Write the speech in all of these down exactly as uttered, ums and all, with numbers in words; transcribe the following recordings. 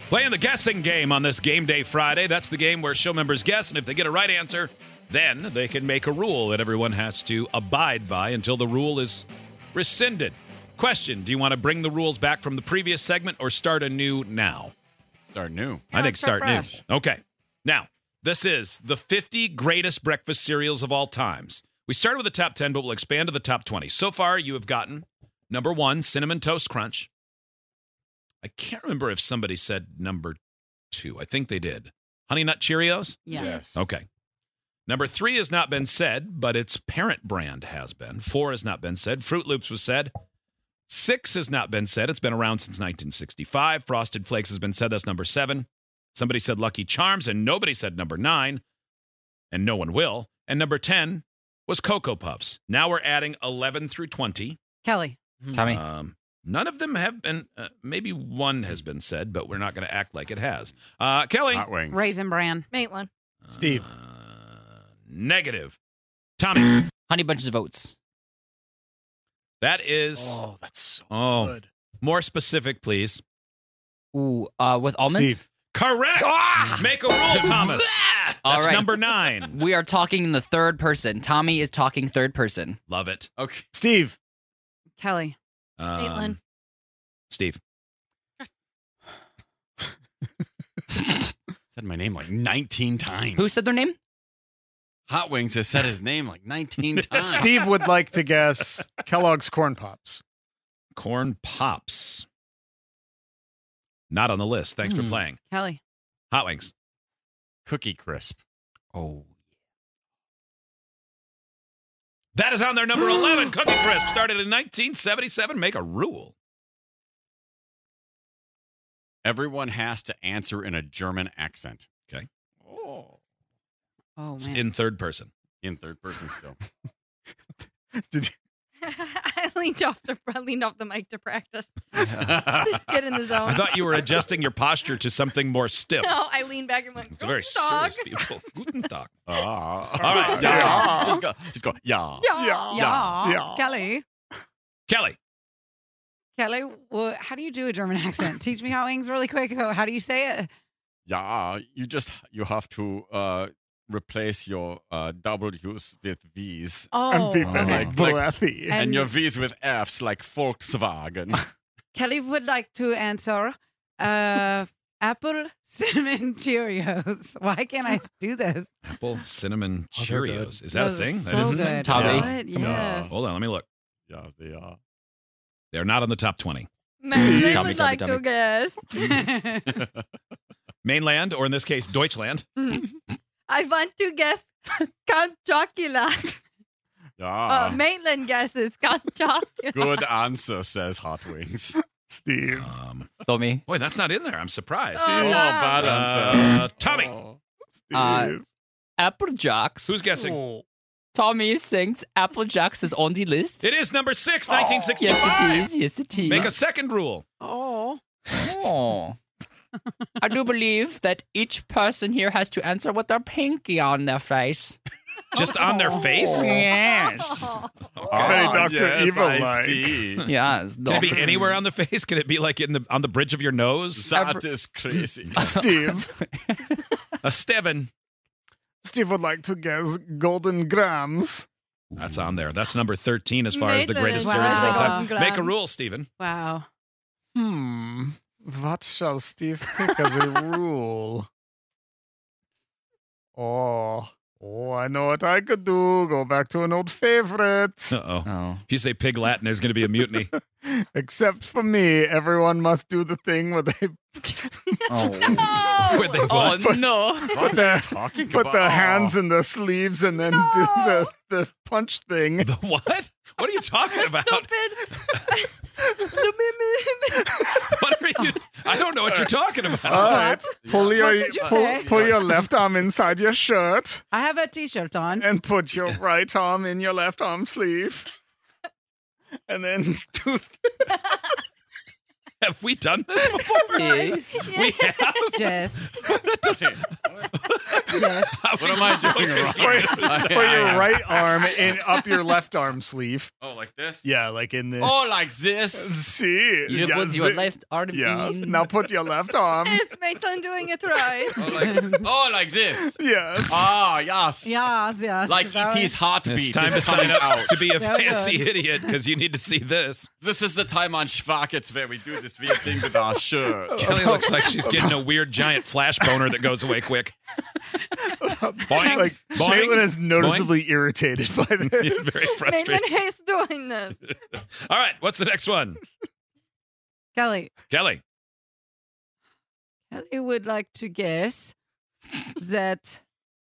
Playing the guessing game on this Game Day Friday. That's the game where show members guess, and if they get a right answer, then they can make a rule that everyone has to abide by until the rule is rescinded. Question, do you want to bring the rules back from the previous segment or start anew now? Start new. I think start, start new. Okay. Now, this is the fifty greatest breakfast cereals of all times. We started with the top ten, but we'll expand to the top twenty. So far, you have gotten number one, Cinnamon Toast Crunch. I can't remember if somebody said number two. I think they did. Honey Nut Cheerios? Yeah. Yes. Okay. Number three has not been said, but its parent brand has been. Four has not been said. Fruit Loops was said. Six has not been said. It's been around since nineteen sixty-five. Frosted Flakes has been said. That's number seven. Somebody said Lucky Charms, and nobody said number nine, and no one will. And number ten was Cocoa Puffs. Now we're adding eleven through twenty. Kelly. Tommy. Um, none of them have been, uh, maybe one has been said, but we're not going to act like it has. Uh, Kelly. Hot wings. Raisin Bran. Maitland. Steve. Uh, negative. Tommy. Honey Bunches of Oats. That is, Oh, that's so oh, good. more specific, please. Ooh, uh, with almonds? Steve. Correct. Make a rule, Thomas. All That's right. number nine. We are talking in the third person. Tommy is talking third person. Love it. Okay. Steve. Kelly. Um, Maitland. Steve. Said my name like nineteen times. Who said their name? Hot Wings has said his name like nineteen times. Steve would like to guess Kellogg's Corn Pops. Corn Pops. Not on the list. Thanks for Hmm. playing. Kelly. Hot Wings. Cookie Crisp. Oh. That is on their number eleven. Cookie Crisp started in nineteen seventy-seven. Make a rule. Everyone has to answer in a German accent. Okay. Oh. Oh, It's man. in third person. In third person still. Did you? I leaned off the I leaned off the mic to practice. Get in the zone. I thought you were adjusting your posture to something more stiff. No, I leaned back and went. It's a very "Dog." serious people. Guten Tag. Ah. All right. Yeah. Just go. Just go. Yeah. Yeah. Yeah. Yeah. Yeah. Kelly. Kelly. Kelly, well, how do you do a German accent? Teach me how wings really quick. How do you say it? Yeah. You just you have to uh, replace your uh, W's with V's. Oh, And people Oh. like Like- breathy. And- And your V's with F's like Volkswagen. Kelly would like to answer uh, apple cinnamon Cheerios. Why can't I do this? Apple Cinnamon Oh, they're good. Cheerios. Is that a Those are thing? So that is a good. thing? Tommy. What? Yes. Hold on. Let me look. Yes, they are. They're not on the top twenty. Maitland Tommy, would Tommy, like Tommy. to guess. Mainland, or in this case, Deutschland. I want to guess Count Chocula. Yeah. Uh, Maitland guesses Count Chocula. Good answer, says Hot Wings. Steve. Um, Tommy. boy, that's not in there. I'm surprised. Oh, Oh, no. bad answer. Uh, Tommy. Oh. Steve. Uh, Apple Jacks. Who's guessing? Oh. Tommy thinks Apple Jacks is on the list. It is number six, nineteen Yes, sixty-five. it is. Yes, it is. Make a second rule. Oh. Oh. I do believe that each person here has to answer with their pinky on their face. Just on their face? Yes. Very Doctor yes, Evil-like. I see. Yes. Can it be anywhere on the face? Can it be like in the on the bridge of your nose? That is crazy. Steve. A Steven. Steve would like to guess Golden Grams. That's on there. That's number thirteen as far as the Maitland greatest is series of all wow. time. Golden Make a Grams. rule, Steven. Wow. Hmm. What shall Steve pick as a rule? Oh. Oh, I know what I could do. Go back to an old favorite. Uh-oh. Oh. If you say pig Latin, there's going to be a mutiny. Except for me, everyone must do the thing where they Oh. No! Where they Oh, what? no. put their, Talking put about their hands in their sleeves and then do the, the punch thing. The what? What are you talking about? Stupid. What are you? I don't know what you're talking about. All right. Pull your, did you pull, say? pull your left arm inside your shirt I have a t-shirt on. and put your right arm in your left arm sleeve. And then do Have we done this before? Yes. We have. Jess. Yes. What am I doing wrong? Put your right arm in up your left arm sleeve. Oh, like this? Yeah, like in the. Oh, like this? See. You yeah, put your see- left arm Yes. in. Now put your left arm. Is Maitland doing it right? Oh, like, oh, like this? Yes. Ah, yes. Yes, yes. Like That E T's was- heartbeat It's time is to sign coming up out. to be a Very fancy good. idiot because you need to see this. This is the time on Schwarkets where we do this weird thing with our shirt. Kelly looks like she's getting a weird giant flash boner that goes away quick. Boing, Like boing, Caitlin is noticeably irritated by boing. this. Very Maitland frustrated. hates doing this. All right, what's the next one? Kelly. Kelly. Kelly would like to guess that.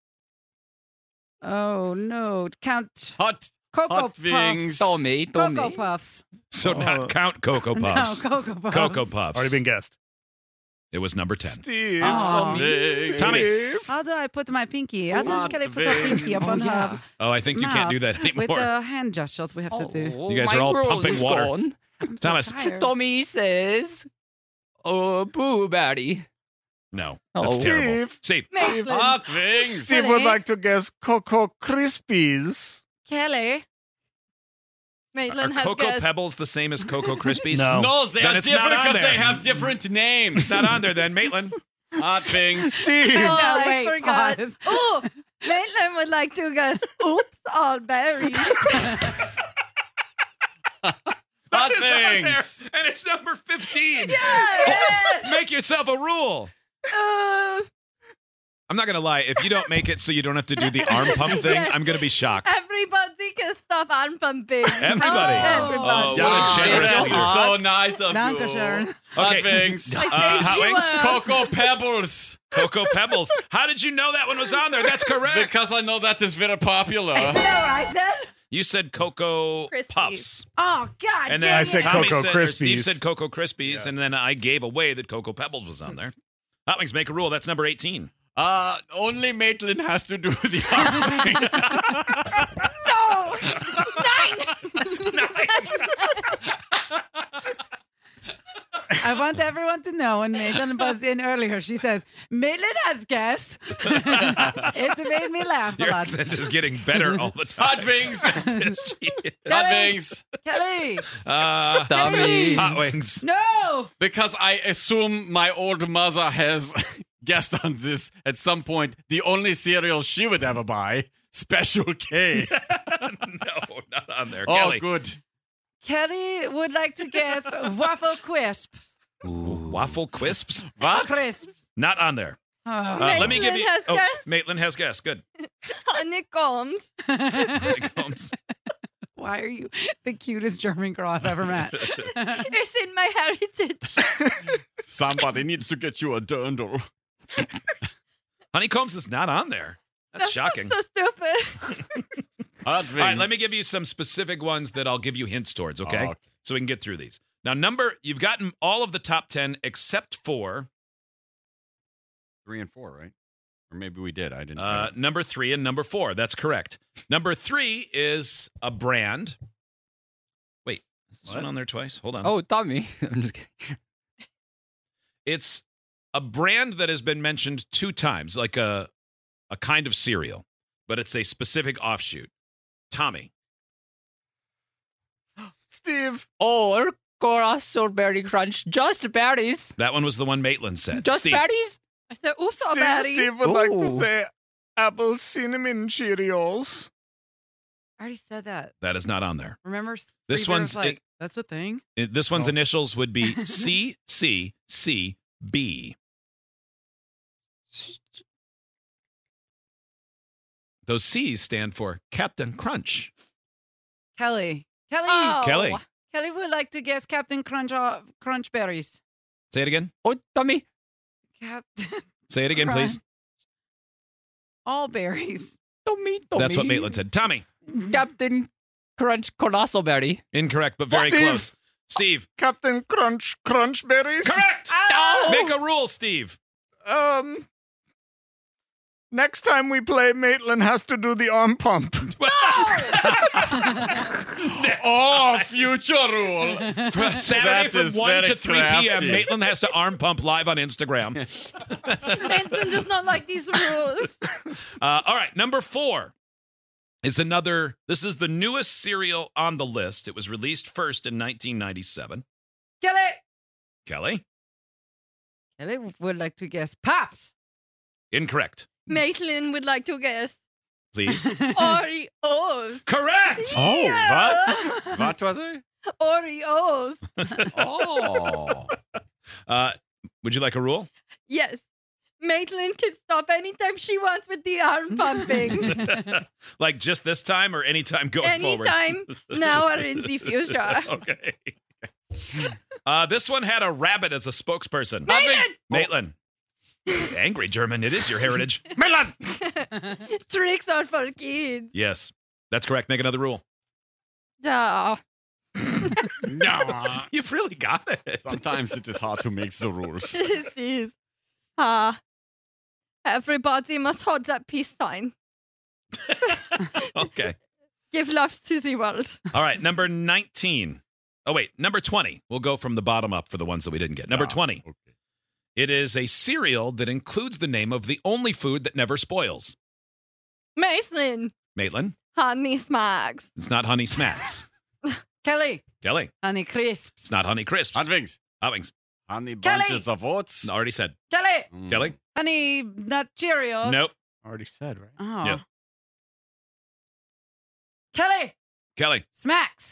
Oh no! Count Hot, Cocoa hot Puffs. wings. Tommy, Cocoa Tommy. Puffs. So Oh. not count Cocoa Puffs. No, Cocoa Puffs. Cocoa Puffs. Already been guessed. It was number ten. Steve. Oh. Big. Tommy. How do I put my pinky? How does Hot Kelly put her wings. pinky up on her Oh, I think you can't do that with anymore. the hand gestures we have to do? Oh, You guys my are all world pumping is water. gone. I'm so Thomas. tired. Tommy says, "Oh, boo, Batty." No, that's Oh. terrible. Steve. Steve. Maitland. Hot wings. Steve Kelly. would like to guess Cocoa Krispies. Kelly. Are Maitland has Cocoa guessed. Pebbles the same as Cocoa Krispies? No. No, they Then are it's not different on because there. they have different names. It's not on there then, Maitland. Hot wings. Steve. Oh, No, I wait, forgot. pause. Oh, Maitland would like to guess. Oops, all berries. Hot It's on there, wings. and it's number fifteen. Yes. Make yourself a rule. Uh, I'm not going to lie. If you don't make it so you don't have to do the arm pump thing, Yeah. I'm going to be shocked. everybody can stop arm pumping. Everybody. Everybody. Oh, What a Wow, generous that's leader. so nice of Danke you. schön. Hot Okay. wings. I Uh, think hot you wings? were- Cocoa Pebbles. Cocoa Pebbles. How did you know that one was on there? That's correct. Because I know that is very popular. I know, I said. You said Cocoa Crispies. Puffs. Oh God! And dang then I it. said Tommy Cocoa said, or Steve Krispies. said Cocoa Krispies, and then I gave away that Cocoa Pebbles was on there. Hot Wings, make a rule. That's number eighteen. Uh, only Maitland has to do the arm thing. No. Nine. I want everyone to know when Maitland buzzed in earlier, she says, Maitland has guessed. It made me laugh a Your lot. accent is getting better all the time. Hot wings. Yes, she is. Hot Kelly. wings. Kelly! Uh, Tommy. Hot Wings. No! Because I assume my old mother has guessed on this at some point. The only cereal she would ever buy, Special K. No, not on there. Oh, Kelly. good. Kelly would like to guess waffle crisps. Waffle Crisps? What? Crisps. Not on there. Oh. Uh, let me give Maitland you. has oh, guessed. Maitland has guessed. Good. Honeycombs. Honeycombs. Why are you the cutest German girl I've ever met? It's in my heritage. Somebody needs to get you a dirndl. Honeycombs is not on there. That's, shocking. So stupid. Hot wings. All right, let me give you some specific ones that I'll give you hints towards, okay? Oh, okay. So we can get through these. Now, number, you've gotten all of the top ten except for Three and four, right? Or maybe we did. I didn't. uh, number three and number four. That's correct. Number three is a brand. Wait, is this What? one on there twice? Hold on. Oh, Tommy. I'm just kidding. It's a brand that has been mentioned two times, like a, a kind of cereal, but it's a specific offshoot. Tommy. Steve. Or Corazon Berry Crunch. Just berries. That one was the one Maitland said. Just Steve. berries? I said, oops, all Steve, berries. Steve would like to Ooh. say apple cinnamon Cheerios. I already said that. That is not on there. Remember? This Freezer was one's- like, it- that's a thing. It- this one's Oh. initials would be C C C B. Those C's stand for Captain Crunch. Kelly. Kelly. Oh. Kelly. Kelly would like to guess Captain Crunch uh, Crunch Berries. Say it again. Oh, Tommy. Captain Say it again, please. All berries. Tommy, Tommy. That's what Maitland said. Tommy. Captain Crunch Colossal Berry. Incorrect, but very Steve. close. Steve. Captain Crunch Crunch Berries. Correct. Oh. Make a rule, Steve. Um, Next time we play, Maitland has to do the arm pump. Oh, future rule. Saturday That from is one very to three p.m. crafty. Maitland has to arm pump live on Instagram. Maitland does not like these rules. Uh, all right, number four is another. This is the newest cereal on the list. It was released first in nineteen ninety-seven. Kelly. Kelly, Kelly would like to guess Pops. incorrect. Maitland would like to guess Please. Oreos. Correct. Oh, what? What was it? Oreos. Oh. Uh, would you like a rule? Yes. Maitland can stop anytime she wants with the arm pumping. Like just this time or anytime going forward? Anytime now or in the future. Okay. Uh, this one had a rabbit as a spokesperson. Maitland! Maitland. Angry German. It is your heritage. Maitland! Tricks are for kids. Yes, that's correct. Make another rule. Duh. No. You've really got it. Sometimes it is hard to make the rules. This is. Ah. Everybody must hold that peace sign. Okay. Give love to the world. All right. Number nineteen. Oh, wait. Number twenty. We'll go from the bottom up for the ones that we didn't get. Number Ah, twenty. okay. It is a cereal that includes the name of the only food that never spoils. Mason. Maitland. Honey Smacks. It's not Honey Smacks. Kelly. Kelly. Honey Crisps. It's not Honey Crisps. Hot wings. Hot Wings. Honey Kelly! bunches of oats. Already said. Kelly. Mm. Kelly. Honey Nut Cheerios. Nope. Already said, right? Oh. Yeah. Kelly. Kelly. Smacks.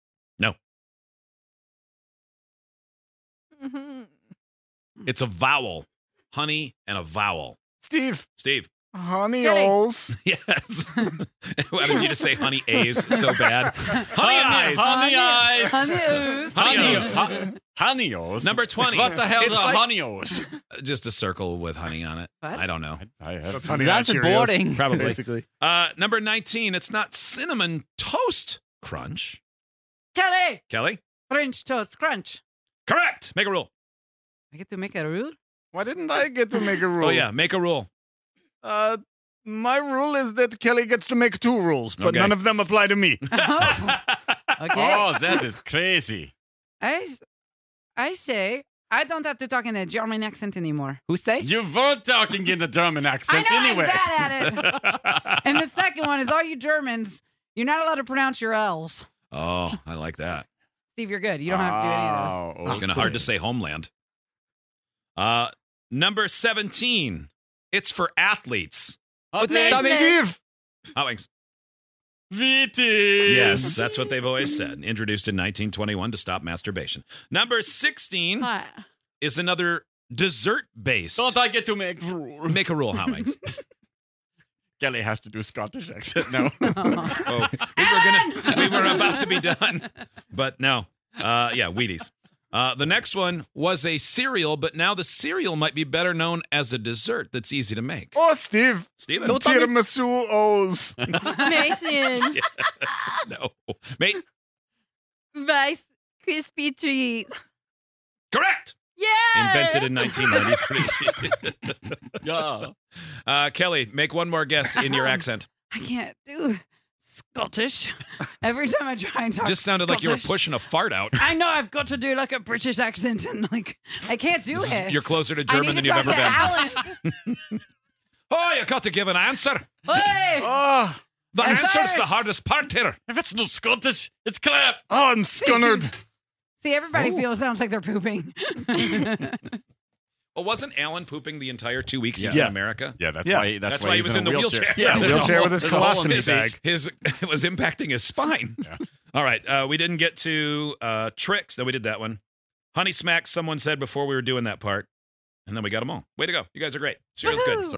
Mhm. It's a vowel. Honey and a vowel. Steve. Steve. Honey Kelly. O's. Yes. Why did you just say honey A's so bad? Honey eyes. Honey eyes. Honey O's. Honey Honey O's. Honey Honey-O's? Number twenty. What the hell It's are like- Honey-O's? Just a circle with honey on it. What? I don't know. I have That's honey That's Nut Cheerios, boring. Probably. Basically. Uh, number nineteen. It's not Cinnamon Toast Crunch. Kelly. Kelly. French Toast Crunch. Correct. Make a rule. I get to make a rule? Why didn't I get to make a rule? Oh, yeah. Make a rule. Uh, my rule is that Kelly gets to make two rules, but Okay. none of them apply to me. Oh, okay. Oh, that is crazy. I, s- I say I don't have to talk in a German accent anymore. Who say? You weren't talking in the German I accent know anyway. I'm bad at it. And the second one is all you Germans, you're not allowed to pronounce your L's. Oh, I like that. Steve, you're good. You don't have to do any of those. Oh, Kind of hard to say homeland. Uh, number seventeen. It's for athletes. Hot Mason. wings. Steve. Hot Wings. Wheaties. Yes, that's what they've always said. Introduced in nineteen twenty-one to stop masturbation. Number sixteen Hi. is another dessert based. Don't I get to make rule? Make a rule, Hot Wings. Kelly has to do Scottish accent now. Oh, we were gonna, we were about to be done, but no. Uh, yeah, Wheaties. Uh, the next one was a cereal, but now the cereal might be better known as a dessert that's easy to make. Oh, Steve. Steven? No, tell me- Tiramisu O's. Mason. Yes. No. Mate, Rice Krispy treats. correct. Yeah. Invented in nineteen ninety-three. Yeah. uh, Kelly, make one more guess in your accent. I can't do Scottish. Every time I try and talk Just sounded like you were Scottish, pushing a fart out. I know I've got to do like a British accent and like I can't do This is- it. You're closer to I German need than to you've talk ever to been. Alan. Oh, you got to give an answer. Hey! Oh, The I'm answer's sorry. the hardest part here. If it's not Scottish, it's clap. oh, I'm scunnered. See, everybody Oh. feels sounds like they're pooping. Well, wasn't Alan pooping the entire two weeks he Yes. was in Yeah. America? Yeah, that's Yeah. why. That's, That's why he he's was in a the wheelchair. Yeah, Yeah, there's a wheelchair whole- with his there's a whole colostomy His, bag. his it was impacting his spine. Yeah. All right, uh, we didn't get to uh, tricks. No, we did that one. Honey Smacks, someone said before we were doing that part, and then we got them all. Way to go! You guys are great. Cereal's good. Woohoo.